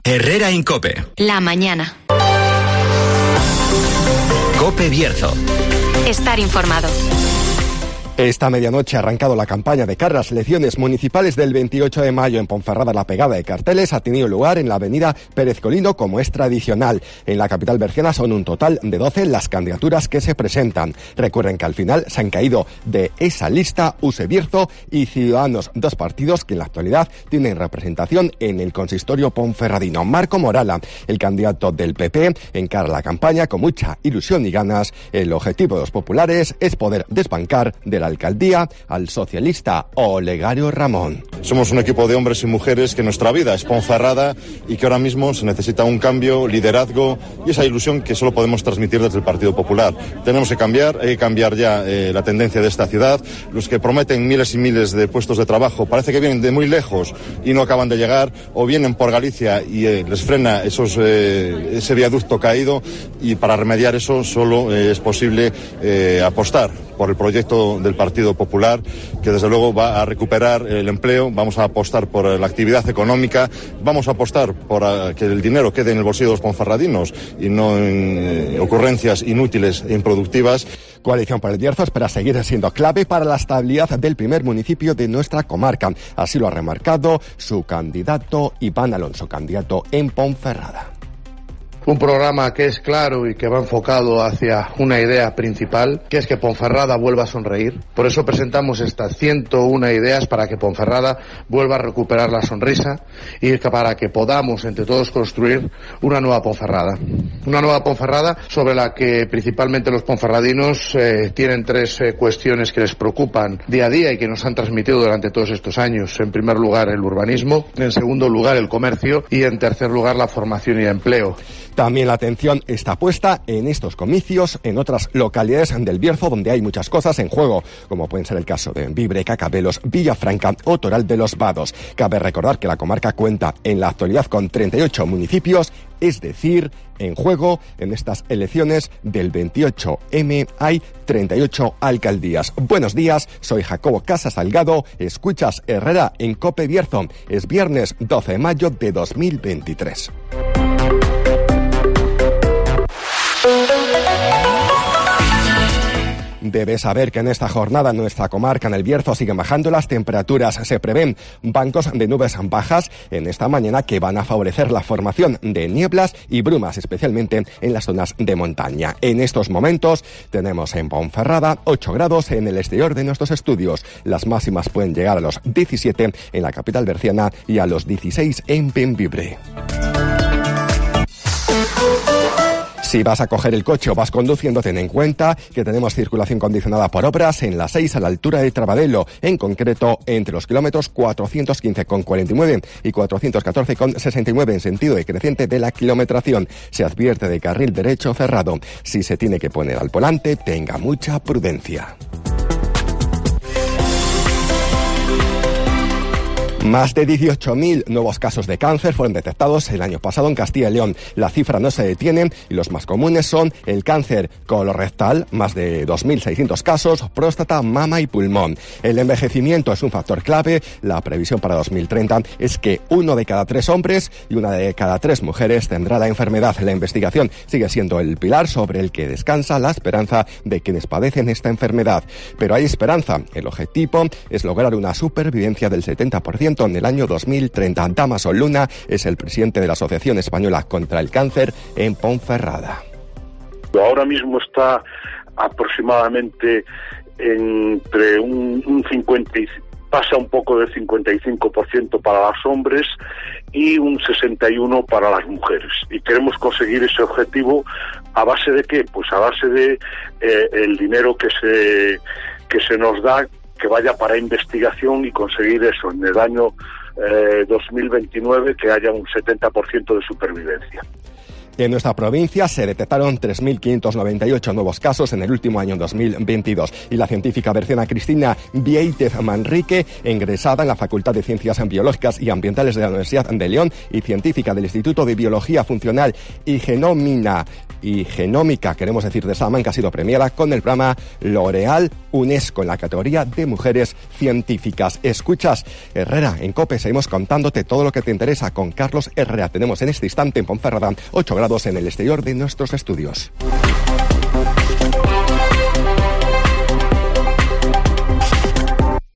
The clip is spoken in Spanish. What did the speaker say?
Herrera en COPE. La mañana. COPE Bierzo. Estar informado. Esta medianoche ha arrancado la campaña de cara a las elecciones municipales del 28 de mayo. En Ponferrada la pegada de carteles ha tenido lugar en la avenida Pérez Colino, como es tradicional. En la capital berciana son un total de 12 las candidaturas que se presentan. Recuerden que al final se han caído de esa lista USE Bierzo y Ciudadanos, dos partidos que en la actualidad tienen representación en el consistorio ponferradino. Marco Morala, el candidato del PP, encara la campaña con mucha ilusión y ganas. El objetivo de los populares es poder desbancar de la alcaldía al socialista Olegario Ramón. Somos un equipo de hombres y mujeres que nuestra vida es Ponferrada y que ahora mismo se necesita un cambio, liderazgo y esa ilusión que solo podemos transmitir desde el Partido Popular. Tenemos que cambiar, hay que cambiar ya la tendencia de esta ciudad. Los que prometen miles y miles de puestos de trabajo parece que vienen de muy lejos y no acaban de llegar, o vienen por Galicia y les frena ese viaducto caído, y para remediar eso solo es posible apostar por el proyecto del Partido Popular, que desde luego va a recuperar el empleo. Vamos a apostar por la actividad económica, vamos a apostar por que el dinero quede en el bolsillo de los ponferradinos y no en ocurrencias inútiles e improductivas. Coalición por el Bierzo espera seguir siendo clave para la estabilidad del primer municipio de nuestra comarca. Así lo ha remarcado su candidato Iván Alonso, candidato en Ponferrada. Un programa que es claro y que va enfocado hacia una idea principal, que es que Ponferrada vuelva a sonreír. Por eso presentamos estas 101 ideas para que Ponferrada vuelva a recuperar la sonrisa y para que podamos entre todos construir una nueva Ponferrada. Una nueva Ponferrada sobre la que principalmente los ponferradinos tienen tres cuestiones que les preocupan día a día y que nos han transmitido durante todos estos años. En primer lugar, el urbanismo, en segundo lugar, el comercio y en tercer lugar, la formación y el empleo. También la atención está puesta en estos comicios en otras localidades del Bierzo, donde hay muchas cosas en juego, como pueden ser el caso de Vibre, Cacabelos, Villafranca o Toral de los Vados. Cabe recordar que la comarca cuenta en la actualidad con 38 municipios, es decir, en juego en estas elecciones del 28M hay 38 alcaldías. Buenos días, soy Jacobo Casas Salgado, escuchas Herrera en COPE Bierzo. Es viernes 12 de mayo de 2023. Debes saber que en esta jornada en nuestra comarca, en el Bierzo, siguen bajando las temperaturas. Se prevén bancos de nubes bajas en esta mañana que van a favorecer la formación de nieblas y brumas, especialmente en las zonas de montaña. En estos momentos tenemos en Ponferrada 8 grados en el exterior de nuestros estudios. Las máximas pueden llegar a los 17 en la capital berciana y a los 16 en Bembibre. Si vas a coger el coche o vas conduciendo, ten en cuenta que tenemos circulación condicionada por obras en la 6 a la altura de Trabadelo, en concreto entre los kilómetros 415,49 y 414,69 en sentido decreciente de la kilometración. Se advierte de carril derecho cerrado. Si se tiene que poner al volante, tenga mucha prudencia. Más de 18.000 nuevos casos de cáncer fueron detectados el año pasado en Castilla y León. La cifra no se detiene y los más comunes son el cáncer colorectal, más de 2.600 casos, próstata, mama y pulmón. El envejecimiento es un factor clave. La previsión para 2030 es que 1 de cada 3 hombres y 1 de cada 3 mujeres tendrá la enfermedad. La investigación sigue siendo el pilar sobre el que descansa la esperanza de quienes padecen esta enfermedad. Pero hay esperanza. El objetivo es lograr una supervivencia del 70% en el año 2030. Damaso Luna es el presidente de la Asociación Española contra el Cáncer en Ponferrada. Ahora mismo está aproximadamente entre un 50 y pasa un poco del 55% para los hombres y un 61% para las mujeres. Y queremos conseguir ese objetivo ¿a base de qué? Pues a base de el dinero que se nos da, que vaya para investigación y conseguir eso en el año 2029, que haya un 70% de supervivencia. En nuestra provincia se detectaron 3.598 nuevos casos en el último año 2022 y la científica berciana Cristina Vieitez Manrique, ingresada en la Facultad de Ciencias Biológicas y Ambientales de la Universidad de León y científica del Instituto de Biología Funcional y Genómica, queremos decir, de Salamanca, ha sido premiada con el programa L'Oréal UNESCO en la categoría de mujeres científicas. Escuchas Herrera en COPE, seguimos contándote todo lo que te interesa con Carlos Herrera. Tenemos en este instante en Ponferrada 8 grados en el exterior de nuestros estudios.